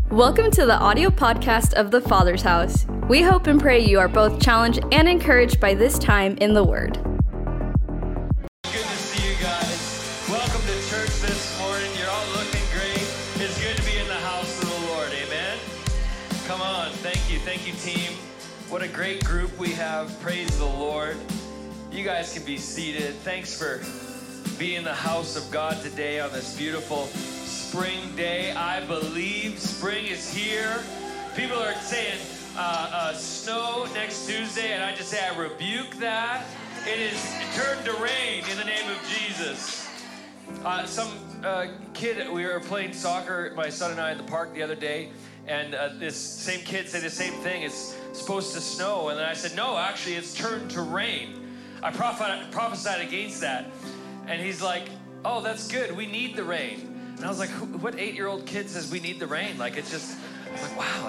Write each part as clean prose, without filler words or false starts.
Welcome to the audio podcast of The Father's House. We hope and pray you are both challenged and encouraged by this time in the Word. Good to see you guys. Welcome to church this morning. You're all looking great. It's good to be in the house of the Lord. Amen. Come on. Thank you, team. What a great group we have. Praise the Lord. You guys can be seated. Thanks for being in the house of God today on this beautiful spring day. I believe spring is here. People are saying snow next Tuesday, and I just say I rebuke that. It turned to rain in the name of Jesus. Some kid, we were playing soccer, my son and I, in the park the other day, and this same kid said the same thing. It's supposed to snow, and then I said, no, actually, it's turned to rain. I prophesied against that, and he's like, oh, that's good. We need the rain. And I was like, what 8-year-old kid says we need the rain? Like, it's just, I was like, wow,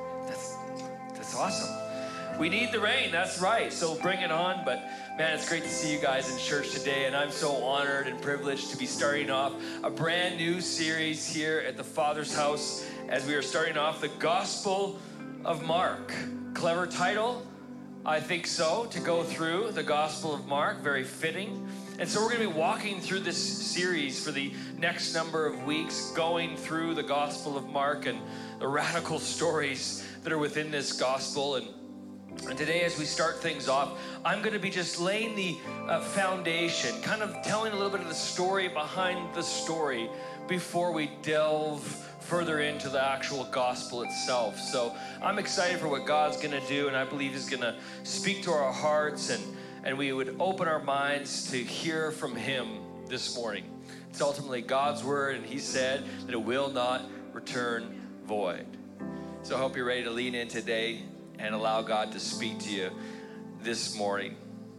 that's awesome. We need the rain, that's right. So bring it on. But man, it's great to see you guys in church today. And I'm so honored and privileged to be starting off a brand new series here at the Father's House as we are starting off the Gospel of Mark. Clever title? I think so, to go through the Gospel of Mark, very fitting. And so we're going to be walking through this series for the next number of weeks, going through the Gospel of Mark and the radical stories that are within this Gospel. And today, as we start things off, I'm going to be just laying the foundation, kind of telling a little bit of the story behind the story before we delve further into the actual gospel itself. So I'm excited for what God's going to do, and I believe He's going to speak to our hearts, and we would open our minds to hear from Him this morning. It's ultimately God's word, and He said that it will not return void. So I hope you're ready to lean in today and allow God to speak to you this morning.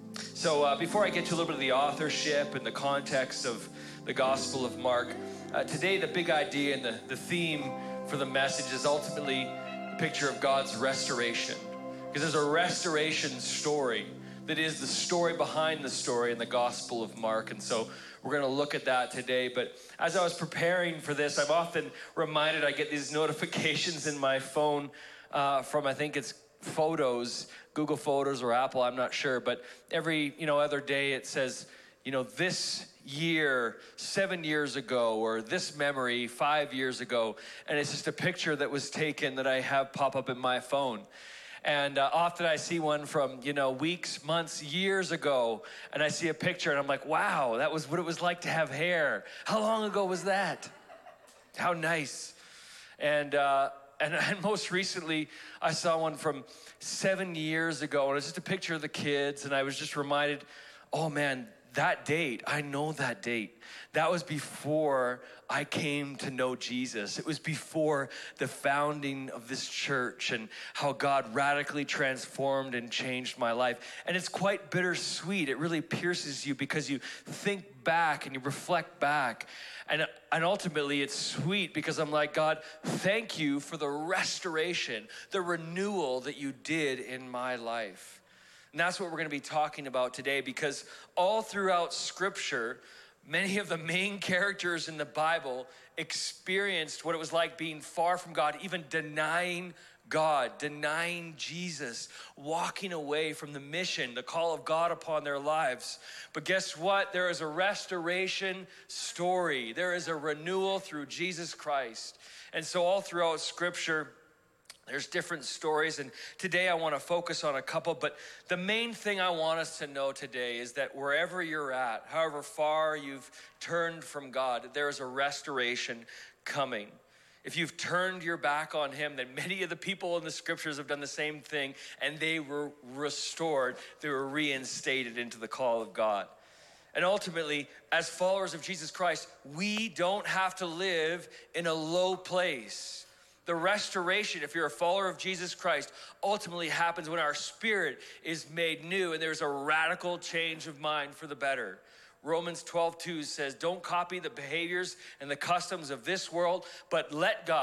So before I get to a little bit of the authorship and the context of the Gospel of Mark, today the big idea and the theme for the message is ultimately the picture of God's restoration. Because there's a restoration story that is the story behind the story in the Gospel of Mark. And so we're going to look at that today. But as I was preparing for this, I'm often reminded, I get these notifications in my phone from, I think it's Photos, Google Photos or Apple, I'm not sure. But every, other day it says, this year, 7 years ago, or this memory 5 years ago. And it's just a picture that was taken that I have pop up in my phone. And often I see one from, weeks, months, years ago, and I see a picture and I'm like, wow, that was what it was like to have hair. How long ago was that? How nice. And most recently, I saw one from 7 years ago, and it's just a picture of the kids, and I was just reminded, oh man, that date, I know that date. That was before I came to know Jesus. It was before the founding of this church and how God radically transformed and changed my life. And it's quite bittersweet. It really pierces you because you think back and you reflect back. And ultimately it's sweet because I'm like, God, thank you for the restoration, the renewal that you did in my life. And that's what we're going to be talking about today, because all throughout Scripture, many of the main characters in the Bible experienced what it was like being far from God, even denying God, denying Jesus, walking away from the mission, the call of God upon their lives. But guess what? There is a restoration story. There is a renewal through Jesus Christ. And so all throughout Scripture, there's different stories, and today I want to focus on a couple, but the main thing I want us to know today is that wherever you're at, however far you've turned from God, there is a restoration coming. If you've turned your back on Him, then many of the people in the Scriptures have done the same thing, and they were restored. They were reinstated into the call of God. And ultimately, as followers of Jesus Christ, we don't have to live in a low place. The restoration, if you're a follower of Jesus Christ, ultimately happens when our spirit is made new and there's a radical change of mind for the better. Romans 12:2 says, don't copy the behaviors and the customs of this world, but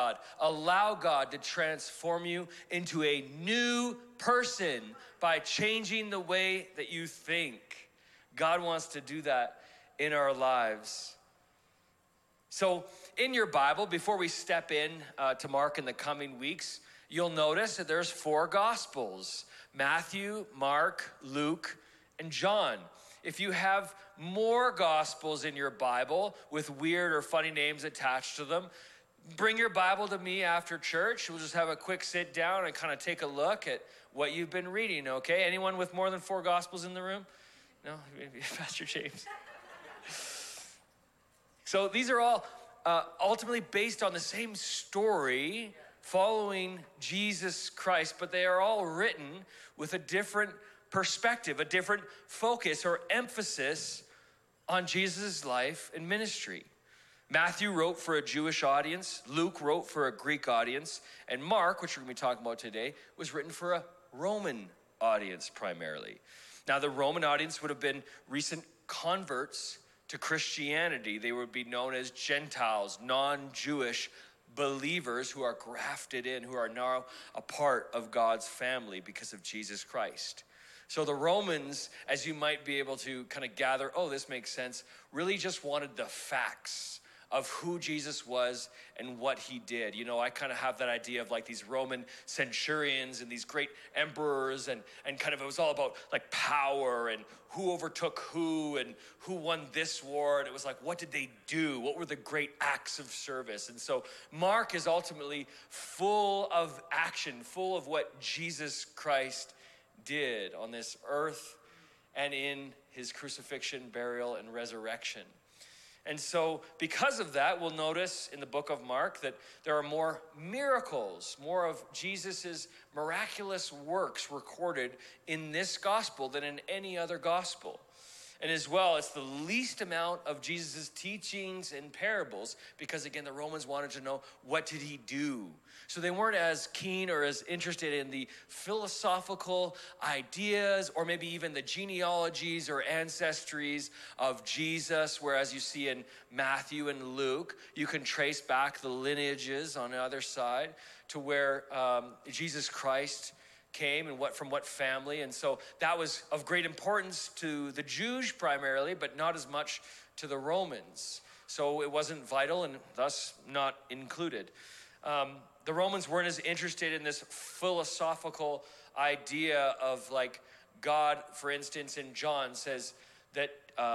allow God to transform you into a new person by changing the way that you think. God wants to do that in our lives. So in your Bible, before we step in to Mark in the coming weeks, you'll notice that there's 4 Gospels: Matthew, Mark, Luke, and John. If you have more Gospels in your Bible with weird or funny names attached to them, bring your Bible to me after church. We'll just have a quick sit down and kind of take a look at what you've been reading, okay? Anyone with more than 4 Gospels in the room? No? Maybe Pastor James. So these are all ultimately based on the same story following Jesus Christ, but they are all written with a different perspective, a different focus or emphasis on Jesus' life and ministry. Matthew wrote for a Jewish audience, Luke wrote for a Greek audience, and Mark, which we're going to be talking about today, was written for a Roman audience primarily. Now, the Roman audience would have been recent converts to Christianity. They would be known as Gentiles, non-Jewish believers who are grafted in, who are now a part of God's family because of Jesus Christ. So the Romans, as you might be able to kind of gather, oh, this makes sense, really just wanted the facts of who Jesus was and what he did. You know, I kind of have that idea of like these Roman centurions and these great emperors and kind of it was all about like power and who overtook who and who won this war. And it was like, what did they do? What were the great acts of service? And so Mark is ultimately full of action, full of what Jesus Christ did on this earth and in his crucifixion, burial, and resurrection. And so because of that, we'll notice in the book of Mark that there are more miracles, more of Jesus's miraculous works recorded in this gospel than in any other gospel. And as well, it's the least amount of Jesus's teachings and parables because, again, the Romans wanted to know, what did he do? So they weren't as keen or as interested in the philosophical ideas or maybe even the genealogies or ancestries of Jesus, whereas you see in Matthew and Luke, you can trace back the lineages on the other side to where Jesus Christ came and from what family. And so that was of great importance to the Jews primarily, but not as much to the Romans. So it wasn't vital and thus not included. The Romans weren't as interested in this philosophical idea of like God, for instance, in John says that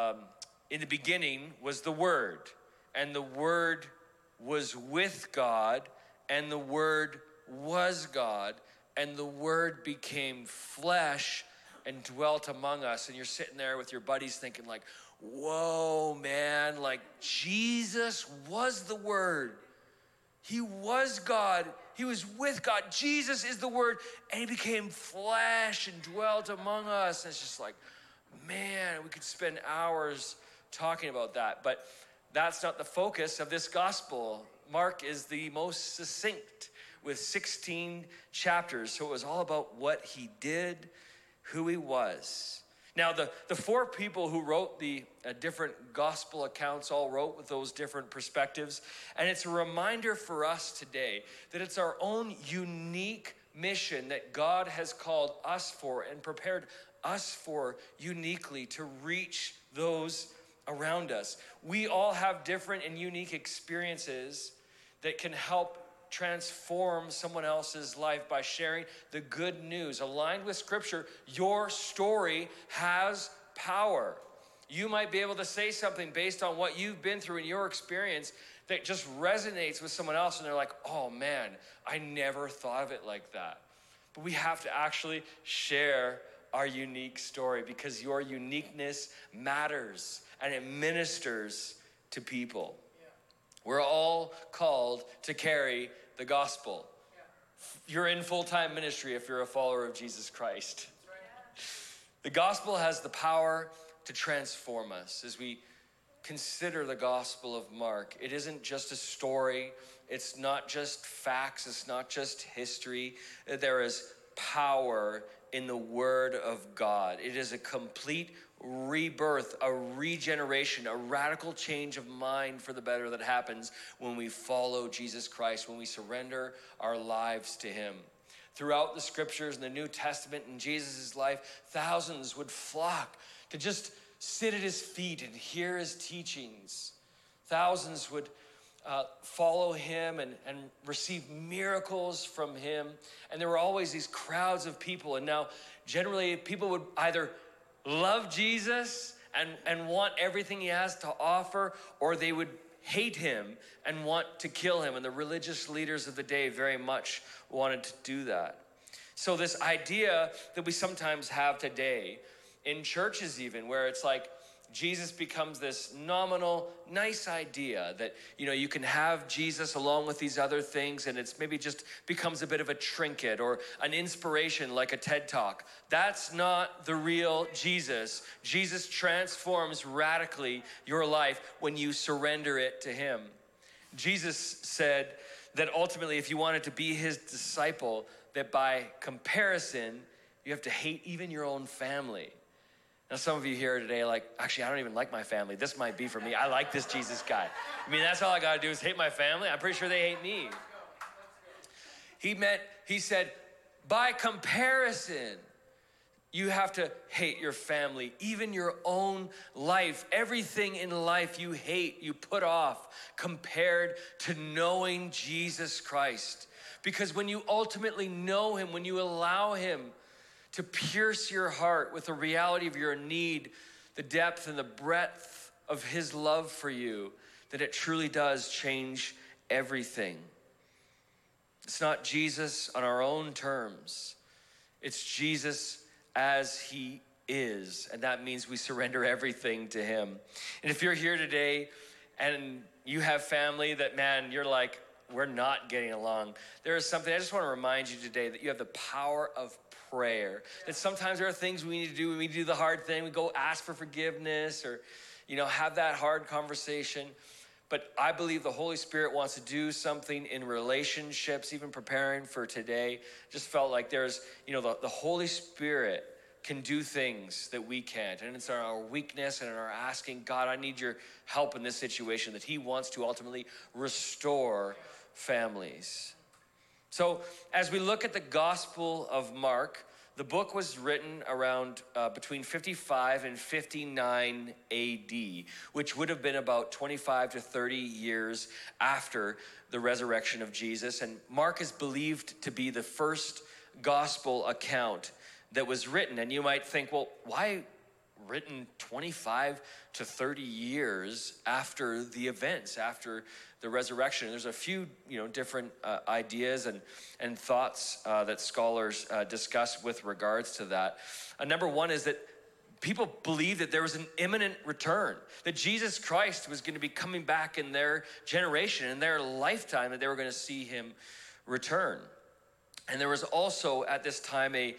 in the beginning was the Word, and the Word was with God, and the Word was God, and the Word became flesh and dwelt among us. And you're sitting there with your buddies thinking like, whoa, man, like Jesus was the Word. He was God. He was with God. Jesus is the Word, and he became flesh and dwelt among us. And it's just like, man, we could spend hours talking about that. But that's not the focus of this gospel. Mark is the most succinct with 16 chapters. So it was all about what he did, who he was. Now, the 4 people who wrote the different gospel accounts all wrote with those different perspectives. And it's a reminder for us today that it's our own unique mission that God has called us for and prepared us for uniquely to reach those around us. We all have different and unique experiences that can help transform someone else's life by sharing the good news. Aligned with Scripture, your story has power. You might be able to say something based on what you've been through in your experience that just resonates with someone else, and they're like, oh man, I never thought of it like that. But we have to actually share our unique story because your uniqueness matters and it ministers to people. We're all called to carry the gospel. You're in full-time ministry if you're a follower of Jesus Christ. The gospel has the power to transform us. As we consider the gospel of Mark, it isn't just a story. It's not just facts. It's not just history. There is power in the word of God. It is a complete rebirth, a regeneration, a radical change of mind for the better that happens when we follow Jesus Christ, when we surrender our lives to him. Throughout the scriptures in the New Testament in Jesus' life, thousands would flock to just sit at his feet and hear his teachings. Thousands would follow him and receive miracles from him. And there were always these crowds of people. And now generally people would either love Jesus and want everything he has to offer, or they would hate him and want to kill him. And the religious leaders of the day very much wanted to do that. So this idea that we sometimes have today in churches even, where it's like Jesus becomes this nominal, nice idea that, you can have Jesus along with these other things, and it's maybe just becomes a bit of a trinket or an inspiration like a TED Talk. That's not the real Jesus. Jesus transforms radically your life when you surrender it to him. Jesus said that ultimately, if you wanted to be his disciple, that by comparison, you have to hate even your own family. Now, some of you here today are like, actually, I don't even like my family. This might be for me. I like this Jesus guy. I mean, that's all I got to do is hate my family. I'm pretty sure they hate me. He said, by comparison, you have to hate your family, even your own life. Everything in life you hate, you put off, compared to knowing Jesus Christ. Because when you ultimately know him, when you allow him to pierce your heart with the reality of your need, the depth and the breadth of his love for you, that it truly does change everything. It's not Jesus on our own terms. It's Jesus as he is. And that means we surrender everything to him. And if you're here today and you have family that, man, you're like, we're not getting along, there is something, I just want to remind you today that you have the power of prayer. That sometimes there are things we need to do. We need to do the hard thing. We go ask for forgiveness or, have that hard conversation. But I believe the Holy Spirit wants to do something in relationships, even preparing for today. Just felt like there's, the Holy Spirit can do things that we can't. And it's our weakness and in our asking, God, I need your help in this situation, that he wants to ultimately restore families. So as we look at the Gospel of Mark, the book was written around between 55 and 59 AD, which would have been about 25 to 30 years after the resurrection of Jesus. And Mark is believed to be the first gospel account that was written. And you might think, well, why written 25 to 30 years after the events, after the resurrection? There's a few, different ideas and thoughts that scholars discuss with regards to that. Number one is that people believed that there was an imminent return, that Jesus Christ was going to be coming back in their generation, in their lifetime, that they were going to see him return. And there was also at this time a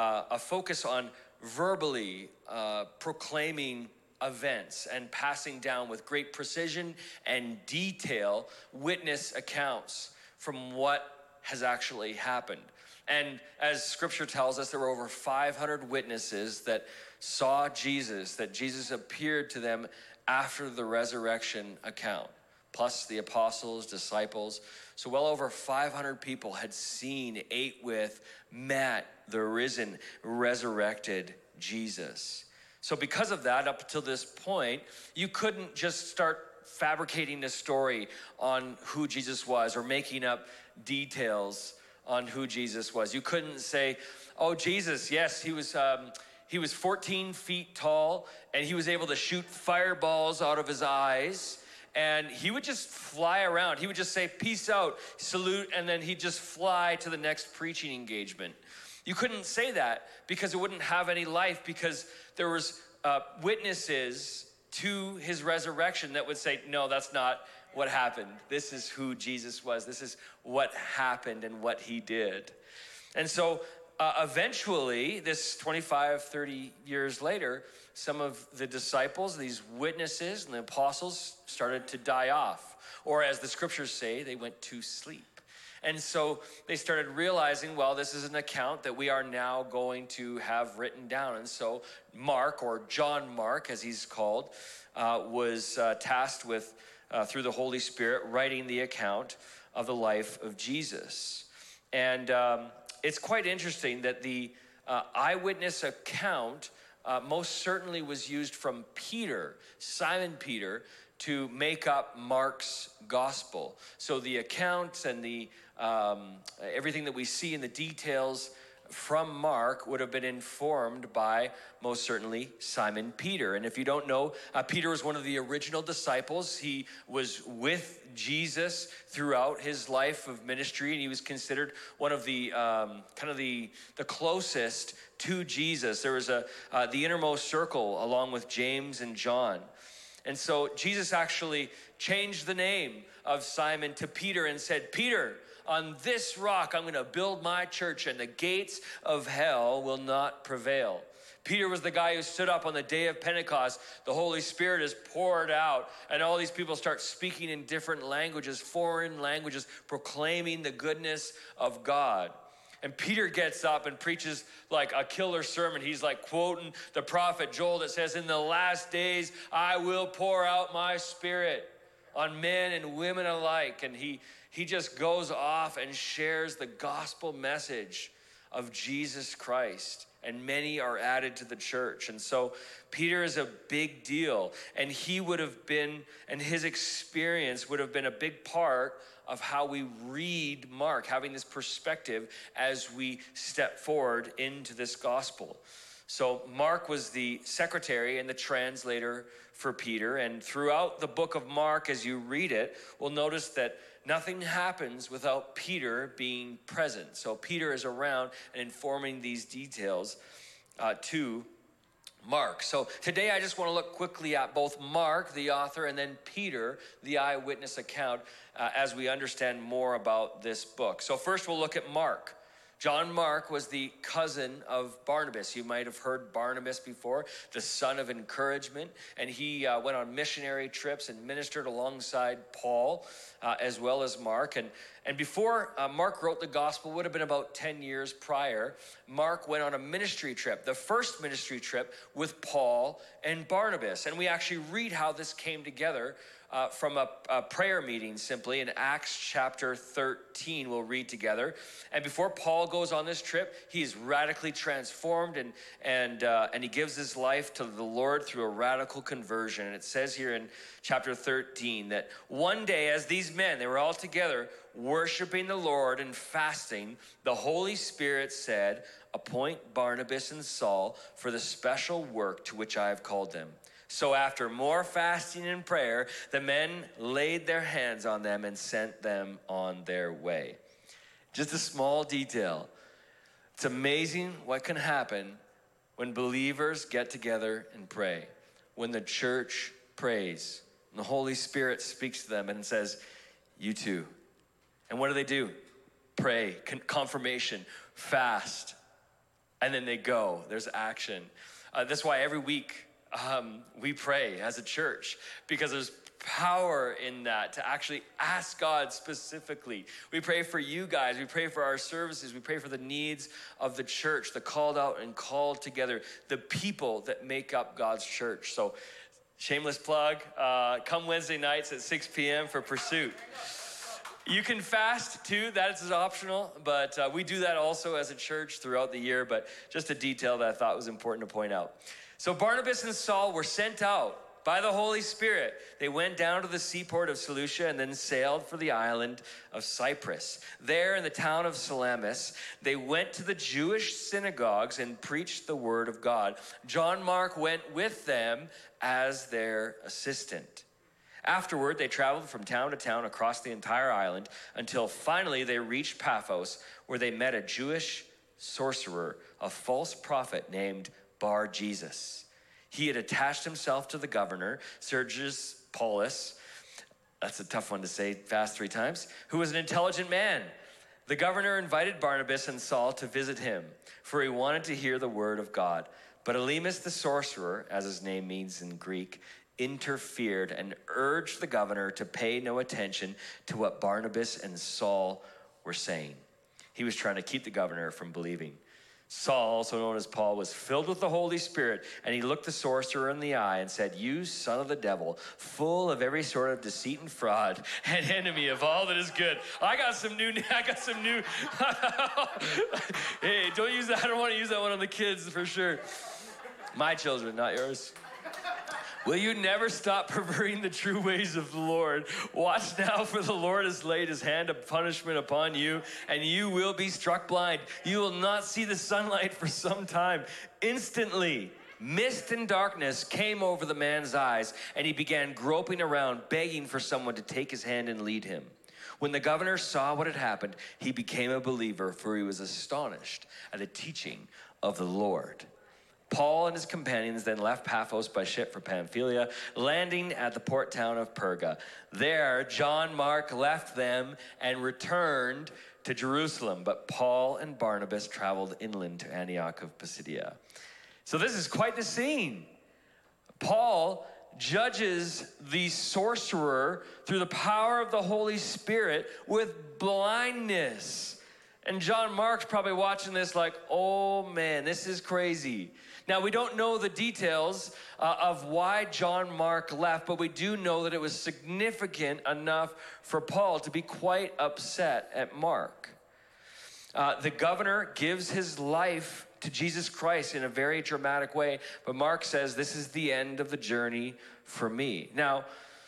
focus on verbally proclaiming events and passing down with great precision and detail witness accounts from what has actually happened. And as scripture tells us, there were over 500 witnesses that saw Jesus, that Jesus appeared to them after the resurrection account, plus the apostles, disciples. So well over 500 people had seen, ate with, met the risen, resurrected Jesus. So because of that, up until this point, you couldn't just start fabricating a story on who Jesus was or making up details on who Jesus was. You couldn't say, oh, Jesus, yes, he was 14 feet tall and he was able to shoot fireballs out of his eyes. And he would just fly around. He would just say, peace out, salute, and then he'd just fly to the next preaching engagement. You couldn't say that because it wouldn't have any life, because there was witnesses to his resurrection that would say, no, that's not what happened. This is who Jesus was. This is what happened and what he did. And so eventually, this 25, 30 years later, some of the disciples, these witnesses and the apostles started to die off. Or as the scriptures say, they went to sleep. And so they started realizing, well, this is an account that we are now going to have written down. And so Mark, or John Mark, as he's called, was tasked with, through the Holy Spirit, writing the account of the life of Jesus. And it's quite interesting that the eyewitness account most certainly was used from Peter, Simon Peter, to make up Mark's gospel. So the accounts and the everything that we see in the details from Mark would have been informed by, most certainly, Simon Peter. And if you don't know, Peter was one of the original disciples. He was with Jesus throughout his life of ministry, and he was considered one of the the closest to Jesus. There was the innermost circle along with James and John. And so Jesus actually changed the name of Simon to Peter and said, Peter, on this rock, I'm going to build my church, and the gates of hell will not prevail. Peter was the guy who stood up on the day of Pentecost. The Holy Spirit is poured out, and all these people start speaking in different languages, foreign languages, proclaiming the goodness of God. And Peter gets up and preaches like a killer sermon. He's like quoting the prophet Joel that says, in the last days, I will pour out my spirit on men and women alike. And he just goes off and shares the gospel message of Jesus Christ, and many are added to the church. And so Peter is a big deal, and he would have been, and his experience would have been a big part of how we read Mark, having this perspective as we step forward into this gospel. So Mark was the secretary and the translator for Peter, and throughout the book of Mark, as you read it, we'll notice that nothing happens without Peter being present. So Peter is around and informing these details to Mark. So today I just want to look quickly at both Mark, the author, and then Peter, the eyewitness account, as we understand more about this book. So first we'll look at Mark. John Mark was the cousin of Barnabas. You might have heard Barnabas before, the son of encouragement. And he went on missionary trips and ministered alongside Paul, as well as Mark. And before Mark wrote the gospel, would have been about 10 years prior, Mark went on a ministry trip, the first ministry trip with Paul and Barnabas. And we actually read how this came together from a prayer meeting simply in Acts chapter 13, we'll read together. And before Paul goes on this trip, he's radically transformed and he gives his life to the Lord through a radical conversion. And it says here in chapter 13 that one day as these men, they were all together worshiping the Lord and fasting, the Holy Spirit said, appoint Barnabas and Saul for the special work to which I have called them. So after more fasting and prayer, the men laid their hands on them and sent them on their way. Just a small detail. It's amazing what can happen when believers get together and pray. When the church prays, and the Holy Spirit speaks to them and says, you too. And what do? Pray, confirmation, fast, and then they go. There's action. That's why every week, we pray as a church, because there's power in that to actually ask God specifically. We pray for you guys. We pray for our services. We pray for the needs of the church, the called out and called together, the people that make up God's church. So shameless plug, come Wednesday nights at 6 p.m. for Pursuit. You can fast too, that is optional, but we do that also as a church throughout the year, but just a detail that I thought was important to point out. So Barnabas and Saul were sent out by the Holy Spirit. They went down to the seaport of Seleucia and then sailed for the island of Cyprus. There in the town of Salamis, they went to the Jewish synagogues and preached the word of God. John Mark went with them as their assistant. Afterward, they traveled from town to town across the entire island until finally they reached Paphos, where they met a Jewish sorcerer, a false prophet named Bar-Jesus. He had attached himself to the governor, Sergius Paulus, that's a tough one to say fast 3 times, who was an intelligent man. The governor invited Barnabas and Saul to visit him, for he wanted to hear the word of God. But Elymas the sorcerer, as his name means in Greek, interfered and urged the governor to pay no attention to what Barnabas and Saul were saying. He was trying to keep the governor from believing. Saul, also known as Paul, was filled with the Holy Spirit, and he looked the sorcerer in the eye and said, "You son of the devil, full of every sort of deceit and fraud, and enemy of all that is good." I got some new. Hey, don't use that. I don't want to use that one on the kids for sure. My children, not yours. Will you never stop perverting the true ways of the Lord? Watch now, for the Lord has laid his hand of punishment upon you, and you will be struck blind. You will not see the sunlight for some time. Instantly, mist and darkness came over the man's eyes, and he began groping around, begging for someone to take his hand and lead him. When the governor saw what had happened, he became a believer, for he was astonished at the teaching of the Lord. Paul and his companions then left Paphos by ship for Pamphylia, landing at the port town of Perga. There, John Mark left them and returned to Jerusalem, but Paul and Barnabas traveled inland to Antioch of Pisidia. So this is quite the scene. Paul judges the sorcerer through the power of the Holy Spirit with blindness. And John Mark's probably watching this like, oh man, this is crazy. Now, we don't know the details of why John Mark left, but we do know that it was significant enough for Paul to be quite upset at Mark. The governor gives his life to Jesus Christ in a very dramatic way, but Mark says, this is the end of the journey for me. Now,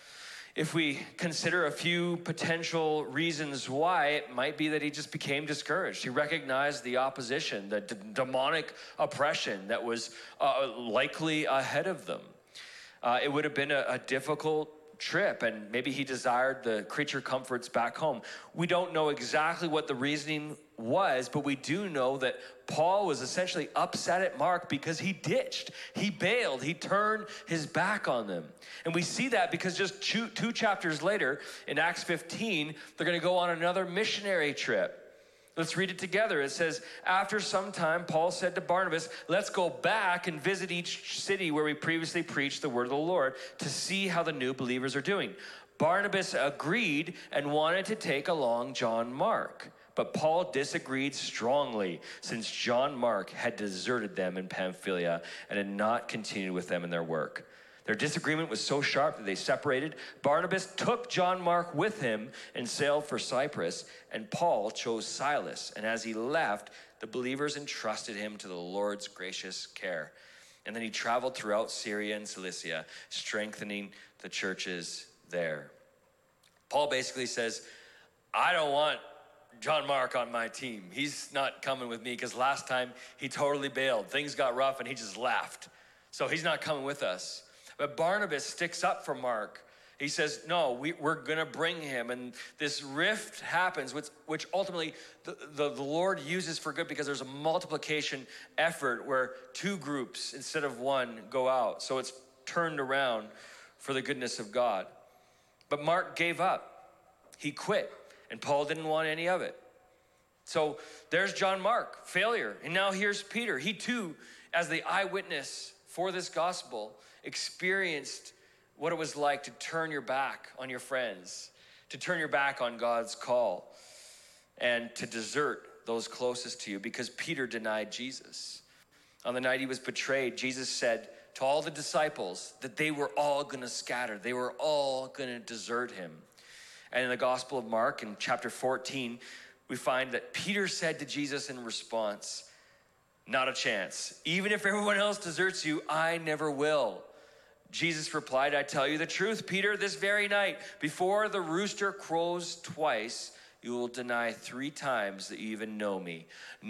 if we consider a few potential reasons why, it might be that he just became discouraged. He recognized the opposition, the demonic oppression that was likely ahead of them. It would have been a difficult trip, and maybe he desired the creature comforts back home. We don't know exactly what the reasoning was, but we do know that Paul was essentially upset at Mark because he ditched, he bailed, he turned his back on them. And we see that because just two chapters later, in Acts 15, they're going to go on another missionary trip. Let's read it together. It says, after some time, Paul said to Barnabas, let's go back and visit each city where we previously preached the word of the Lord to see how the new believers are doing. Barnabas agreed and wanted to take along John Mark. But Paul disagreed strongly, since John Mark had deserted them in Pamphylia and had not continued with them in their work. Their disagreement was so sharp that they separated. Barnabas took John Mark with him and sailed for Cyprus, and Paul chose Silas. And as he left, the believers entrusted him to the Lord's gracious care. And then he traveled throughout Syria and Cilicia, strengthening the churches there. Paul basically says, I don't want John Mark on my team. He's not coming with me because last time he totally bailed. Things got rough and he just left. So he's not coming with us. But Barnabas sticks up for Mark. He says, no, we're going to bring him. And this rift happens, which ultimately the Lord uses for good because there's a multiplication effort where two groups instead of one go out. So it's turned around for the goodness of God. But Mark gave up. He quit. And Paul didn't want any of it. So there's John Mark, failure. And now here's Peter. He too, as the eyewitness for this gospel, experienced what it was like to turn your back on your friends, to turn your back on God's call, and to desert those closest to you, because Peter denied Jesus. On the night he was betrayed, Jesus said to all the disciples that they were all going to scatter. They were all going to desert him. And in the Gospel of Mark, in chapter 14, we find that Peter said to Jesus in response, not a chance. Even if everyone else deserts you, I never will. Jesus replied, I tell you the truth, Peter, this very night, before the rooster crows twice, you will deny 3 times that you even know me.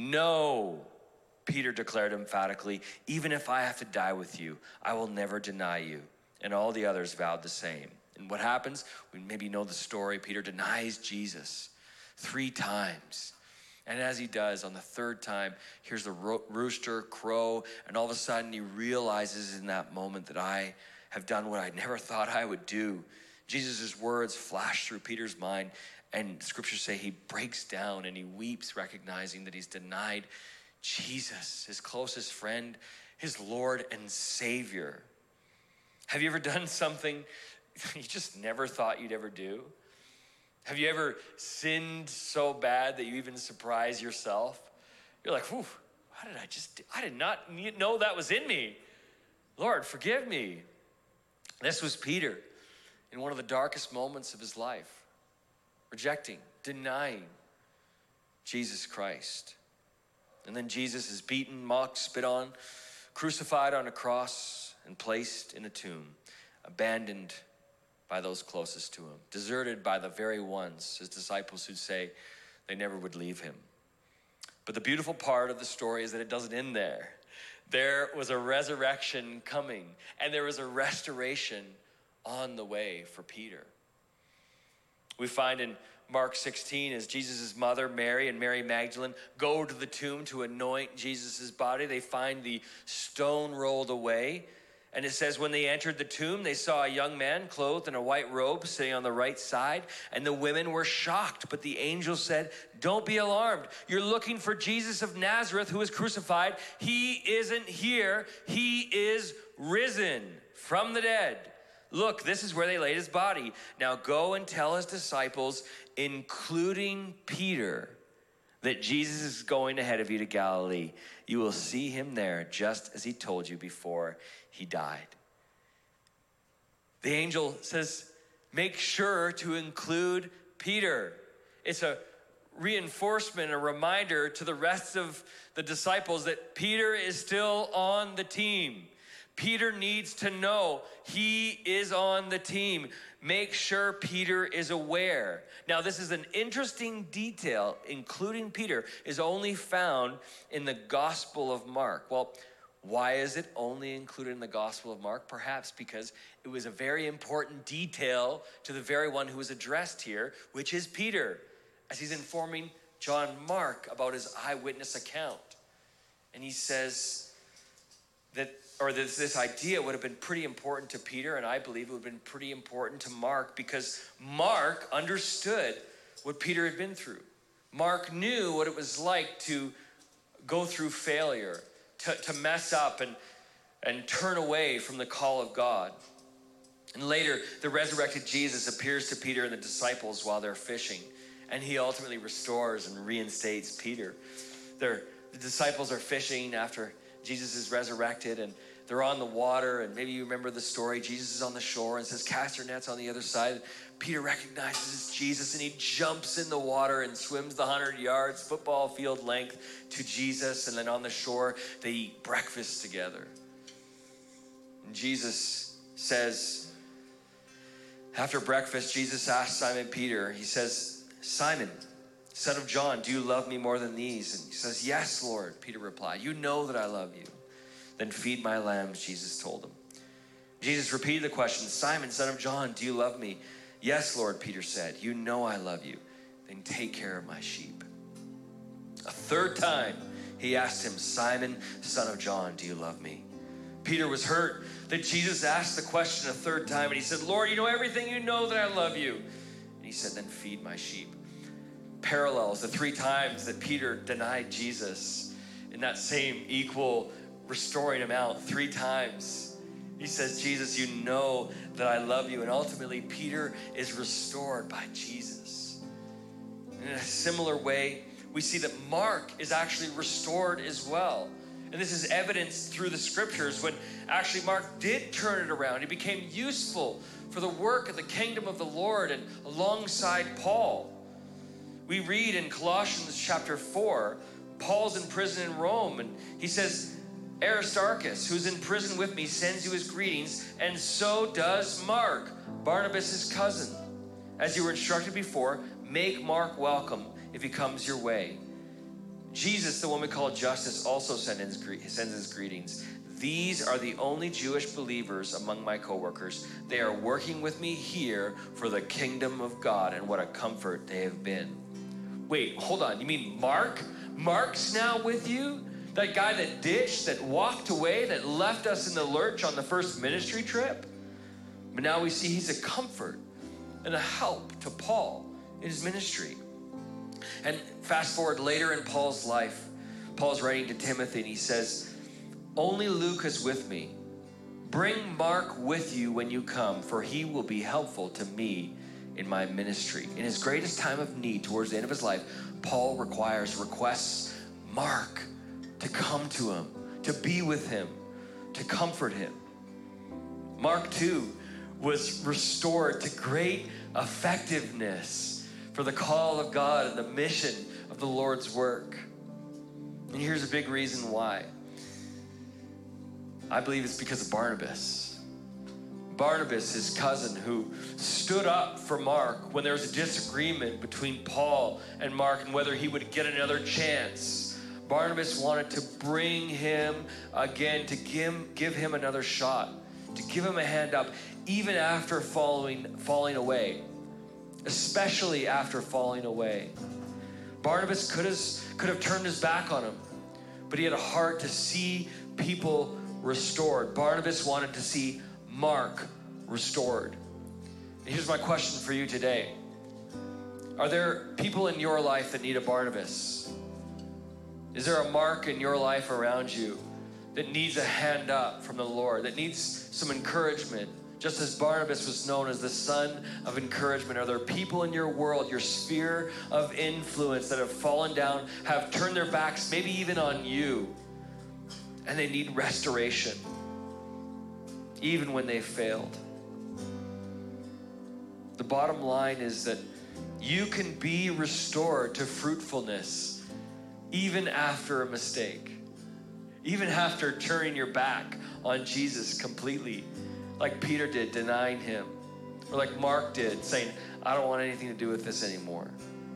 No, Peter declared emphatically, even if I have to die with you, I will never deny you. And all the others vowed the same. And what happens? We maybe know the story. Peter denies Jesus 3 times. And as he does, on the 3rd time, here's the rooster crow. And all of a sudden, he realizes in that moment that I have done what I never thought I would do. Jesus' words flash through Peter's mind. And scriptures say he breaks down and he weeps, recognizing that he's denied Jesus, his closest friend, his Lord and Savior. Have you ever done something you just never thought you'd ever do? Have you ever sinned so bad that you even surprise yourself? You're like, whew, how did I just do? I did not know that was in me. Lord, forgive me. This was Peter in one of the darkest moments of his life, rejecting, denying Jesus Christ. And then Jesus is beaten, mocked, spit on, crucified on a cross, and placed in a tomb. abandoned by those closest to him, deserted by the very ones, his disciples, who'd say they never would leave him. But the beautiful part of the story is that it doesn't end there. There was a resurrection coming, and there was a restoration on the way for Peter. We find in Mark 16, as Jesus' mother, Mary, and Mary Magdalene go to the tomb to anoint Jesus' body, they find the stone rolled away. And it says, when they entered the tomb, they saw a young man clothed in a white robe sitting on the right side, and the women were shocked. But the angel said, don't be alarmed. You're looking for Jesus of Nazareth, who was crucified. He isn't here. He is risen from the dead. Look, this is where they laid his body. Now go and tell his disciples, including Peter, that Jesus is going ahead of you to Galilee. You will see him there, just as he told you before he died. The angel says, make sure to include Peter. It's a reinforcement, a reminder to the rest of the disciples that Peter is still on the team. Peter needs to know he is on the team. Make sure Peter is aware. Now, this is an interesting detail. Including Peter is only found in the Gospel of Mark. Well, why is it only included in the Gospel of Mark? Perhaps because it was a very important detail to the very one who was addressed here, which is Peter, as he's informing John Mark about his eyewitness account. And he says that, or this idea would have been pretty important to Peter, and I believe it would have been pretty important to Mark, because Mark understood what Peter had been through. Mark knew what it was like to go through failure, to mess up and turn away from the call of God. And later, the resurrected Jesus appears to Peter and the disciples while they're fishing, and he ultimately restores and reinstates Peter. The disciples are fishing after Jesus is resurrected, and they're on the water, and maybe you remember the story. Jesus is on the shore and says, cast your nets on the other side. Peter recognizes it's Jesus, and he jumps in the water and swims the 100 yards, football field length, to Jesus. And then on the shore, they eat breakfast together. And Jesus says, after breakfast, Jesus asks Simon Peter, he says, Simon, son of John, do you love me more than these? And he says, yes, Lord, Peter replied. You know that I love you. Then feed my lambs, Jesus told him. Jesus repeated the question, Simon, son of John, do you love me? Yes, Lord, Peter said. You know I love you. Then take care of my sheep. A third time, he asked him, Simon, son of John, do you love me? Peter was hurt that Jesus asked the question a third time, and he said, Lord, you know everything. You know that I love you. And he said, then feed my sheep. Parallels the three times that Peter denied Jesus in that same equal restoring amount. Three times he says, Jesus, you know that I love you. And ultimately Peter is restored by Jesus. In a similar way, we see that Mark is actually restored as well. And this is evidenced through the scriptures when actually Mark did turn it around. He became useful for the work of the kingdom of the Lord and alongside Paul. We read in Colossians chapter 4, Paul's in prison in Rome, and he says, Aristarchus, who's in prison with me, sends you his greetings, and so does Mark, Barnabas' cousin. As you were instructed before, make Mark welcome if he comes your way. Jesus, the one we call Justus, also sends his greetings. These are the only Jewish believers among my co-workers. They are working with me here for the kingdom of God, and what a comfort they have been. Wait, hold on. You mean Mark? Mark's now with you? That guy that ditched, that walked away, that left us in the lurch on the first ministry trip? But now we see he's a comfort and a help to Paul in his ministry. And fast forward later in Paul's life, Paul's writing to Timothy, and he says, only Luke is with me. Bring Mark with you when you come, for he will be helpful to me in my ministry. In his greatest time of need towards the end of his life, Paul requests Mark to come to him, to be with him, to comfort him. Mark too was restored to great effectiveness for the call of God and the mission of the Lord's work. And here's a big reason why. I believe it's because of Barnabas. Barnabas, his cousin, who stood up for Mark when there was a disagreement between Paul and Mark and whether he would get another chance. Barnabas wanted to bring him again, to give him another shot, to give him a hand up, even after falling away, especially after falling away. Barnabas could have turned his back on him, but he had a heart to see people restored. Barnabas wanted to see Mark restored. And here's my question for you today. Are there people in your life that need a Barnabas? Is there a Mark in your life around you that needs a hand up from the Lord, that needs some encouragement? Just as Barnabas was known as the son of encouragement, are there people in your world, your sphere of influence, that have fallen down, have turned their backs, maybe even on you, and they need restoration, even when they failed? The bottom line is that you can be restored to fruitfulness even after a mistake, even after turning your back on Jesus completely, like Peter did, denying him, or like Mark did, saying, I don't want anything to do with this anymore.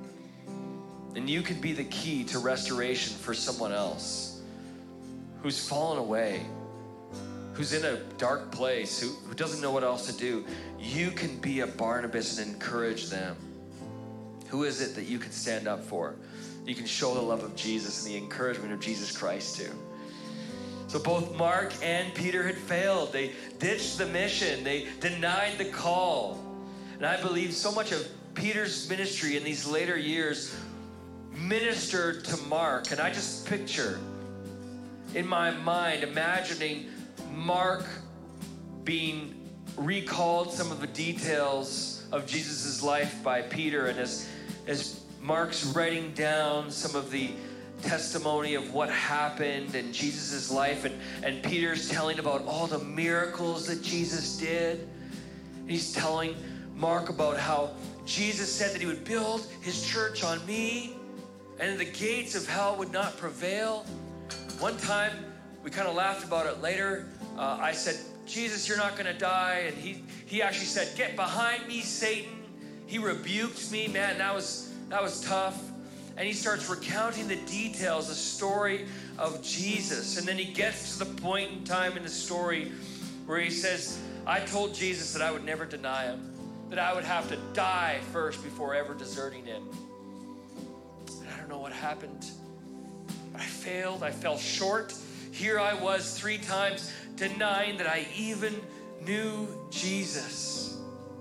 And you can be the key to restoration for someone else who's fallen away, who's in a dark place, who doesn't know what else to do. You can be a Barnabas and encourage them. Who is it that you can stand up for? You can show the love of Jesus and the encouragement of Jesus Christ to. So both Mark and Peter had failed. They ditched the mission. They denied the call. And I believe so much of Peter's ministry in these later years ministered to Mark. And I just picture in my mind, imagining Mark being recalled some of the details of Jesus' life by Peter. And as Mark's writing down some of the testimony of what happened in Jesus' life, and Peter's telling about all the miracles that Jesus did. He's telling Mark about how Jesus said that he would build his church on me, and the gates of hell would not prevail. One time, we kind of laughed about it later. I said, Jesus, you're not going to die. And he actually said, get behind me, Satan. He rebuked me. Man, that was tough. And he starts recounting the details, the story of Jesus. And then he gets to the point in time in the story where he says, I told Jesus that I would never deny him, that I would have to die first before ever deserting him. And I don't know what happened. I failed. I fell short. Here I was 3 times denying that I even knew Jesus.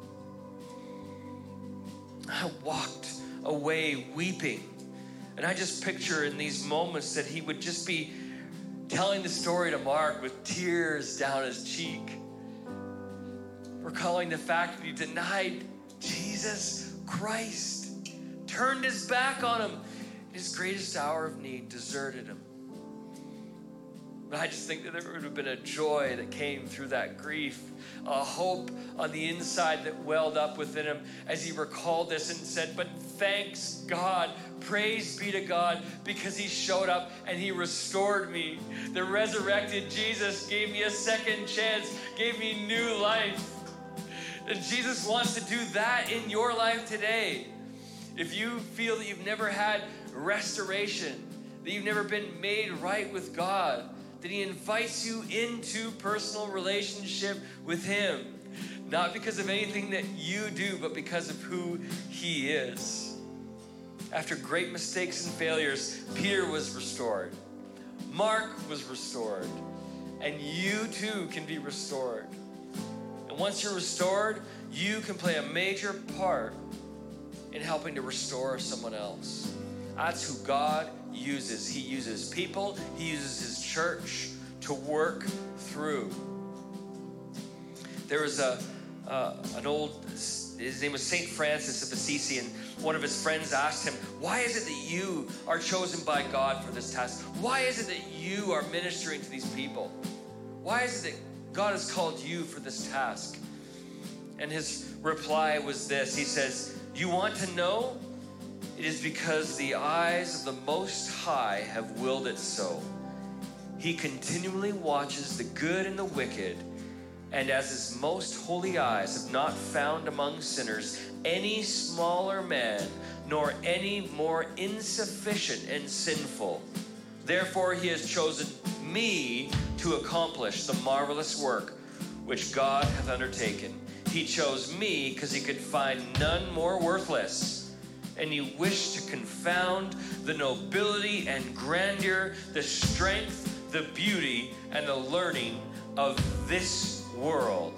I walked away weeping. And I just picture in these moments that he would just be telling the story to Mark with tears down his cheek, recalling the fact that he denied Jesus Christ, turned his back on him, in his greatest hour of need, deserted him. But I just think that there would have been a joy that came through that grief, a hope on the inside that welled up within him as he recalled this and said, but thanks God, praise be to God, because he showed up and he restored me. The resurrected Jesus gave me a second chance, gave me new life. And Jesus wants to do that in your life today. If you feel that you've never had restoration, that you've never been made right with God, that he invites you into personal relationship with him, not because of anything that you do, but because of who he is. After great mistakes and failures, Peter was restored. Mark was restored. And you too can be restored. And once you're restored, you can play a major part in helping to restore someone else. That's who God uses. He uses people. He uses his church to work through. There was his name was St. Francis of Assisi, and one of his friends asked him, why is it that you are chosen by God for this task? Why is it that you are ministering to these people? Why is it that God has called you for this task? And his reply was this. He says, you want to know? It is because the eyes of the Most High have willed it so. He continually watches the good and the wicked And as his most holy eyes have not found among sinners any smaller man, nor any more insufficient and sinful, therefore he has chosen me to accomplish the marvelous work which God hath undertaken. He chose me because he could find none more worthless. And he wished to confound the nobility and grandeur, the strength, the beauty, and the learning of this world.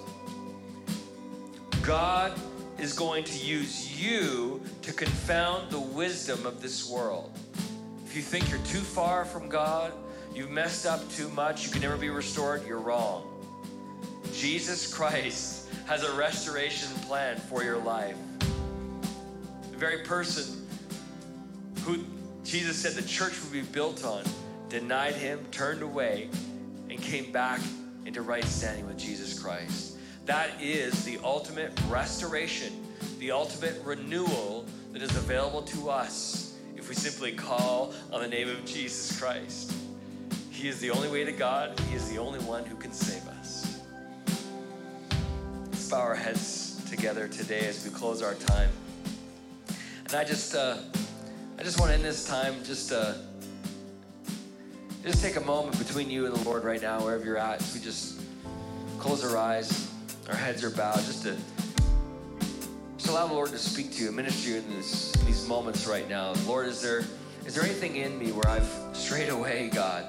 God is going to use you to confound the wisdom of this world. If you think you're too far from God, you've messed up too much, you can never be restored, you're wrong. Jesus Christ has a restoration plan for your life. The very person who Jesus said the church would be built on denied him, turned away, and came back into right standing with Jesus Christ. That is the ultimate restoration, the ultimate renewal that is available to us if we simply call on the name of Jesus Christ. He is the only way to God. He is the only one who can save us. Let's bow our heads together today as we close our time. And I just want to end this time just take a moment between you and the Lord right now, wherever you're at. We just close our eyes, our heads are bowed, just allow the Lord to speak to you, minister you in these moments right now. Lord, is there anything in me where I've strayed away, God?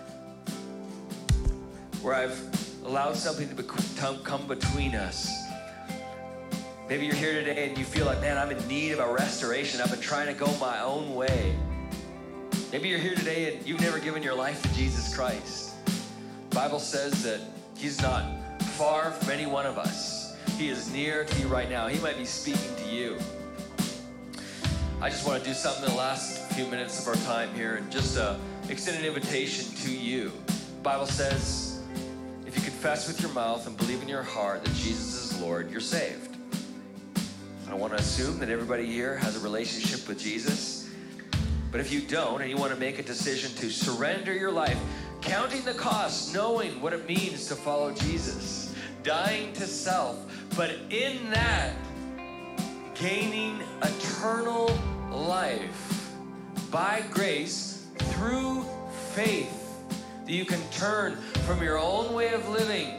Where I've allowed something to come between us? Maybe you're here today and you feel like, man, I'm in need of a restoration. I've been trying to go my own way. Maybe you're here today and you've never given your life to Jesus Christ. The Bible says that he's not far from any one of us. He is near to you right now. He might be speaking to you. I just want to do something in the last few minutes of our time here and just extend an invitation to you. The Bible says, if you confess with your mouth and believe in your heart that Jesus is Lord, you're saved. I want to assume that everybody here has a relationship with Jesus. But if you don't and you want to make a decision to surrender your life, counting the cost, knowing what it means to follow Jesus, dying to self, but in that, gaining eternal life by grace through faith, that you can turn from your own way of living,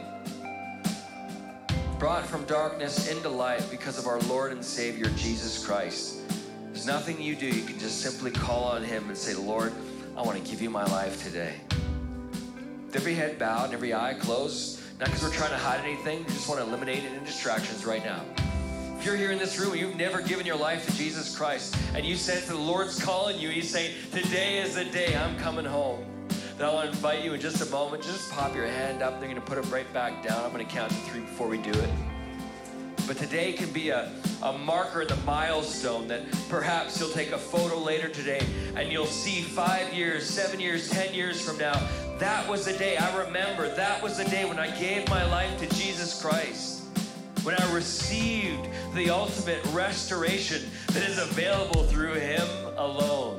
brought from darkness into light because of our Lord and Savior, Jesus Christ. There's nothing you do. You can just simply call on him and say, Lord, I want to give you my life today. With every head bowed and every eye closed, not because we're trying to hide anything, we just want to eliminate any distractions right now. If you're here in this room and you've never given your life to Jesus Christ and you sense that the Lord's calling you, he's saying, today is the day I'm coming home. Then I want to invite you in just a moment, just pop your hand up. They're going to put it right back down. I'm going to count to 3 before we do it. But today can be a marker in the milestone that perhaps you'll take a photo later today and you'll see 5 years, 7 years, 10 years from now. That was the day. I remember that was the day when I gave my life to Jesus Christ. When I received the ultimate restoration that is available through him alone.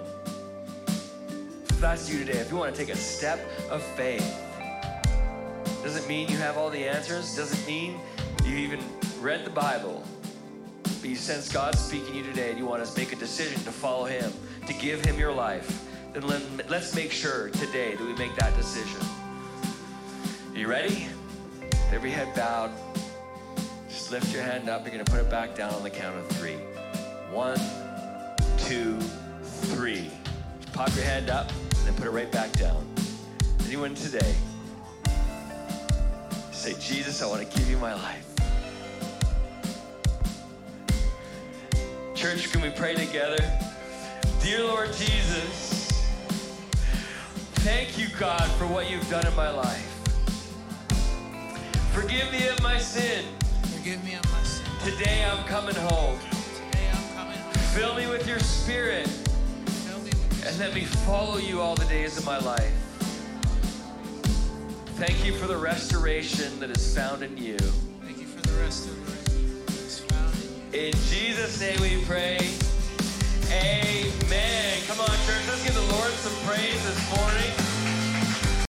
If that's you today, if you want to take a step of faith, doesn't mean you have all the answers, doesn't mean you even read the Bible, but you sense God speaking to you today and you want to make a decision to follow him, to give him your life, then let's make sure today that we make that decision. Are you ready? With every head bowed, just lift your hand up. You're going to put it back down on the count of 3. 1, 2, 3. Just pop your hand up and then put it right back down. Anyone today? Say, Jesus, I want to give you my life. Church, can we pray together? Dear Lord Jesus, thank you, God, for what you've done in my life. Forgive me of my sin. Forgive me of my sin. Today I'm coming home. Today I'm coming home. Fill me with your Spirit. Fill me with your And let me follow you all the days of my life. Thank you for the restoration that is found in you. Thank you for the restoration that is found in you. In Jesus' name we pray. Amen. Come on, church. Let's give the Lord some praise this morning.